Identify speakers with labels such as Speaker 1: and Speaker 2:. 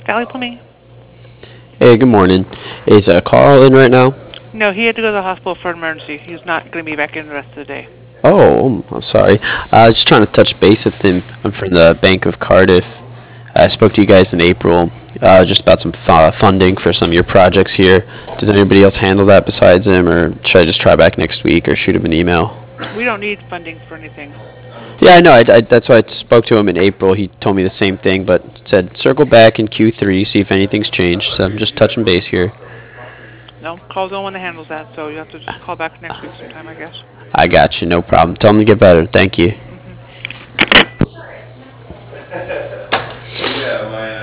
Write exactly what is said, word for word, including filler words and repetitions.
Speaker 1: Valley Plumbing.
Speaker 2: Hey, good morning. Is uh, Carl in right now?
Speaker 1: No, he had to go to the hospital for an emergency. He's not going to be back in the rest of the day.
Speaker 2: Oh, I'm sorry. I was just trying to touch base with him. I'm from the Bank of Cardiff. I spoke to you guys in April, uh, just about some fu- funding for some of your projects here. Does anybody else handle that besides him, or should I just try back next week or shoot him an email?
Speaker 1: We don't need funding for anything.
Speaker 2: Yeah, I know. I, I, that's why I spoke to him in April. He told me the same thing, but said circle back in Q three, see if anything's changed. So I'm just touching base here.
Speaker 1: No, Carl's the one that handles that, so you have to just call back next week sometime, I guess.
Speaker 2: I got you. No problem. Tell him to get better. Thank you.
Speaker 1: hmm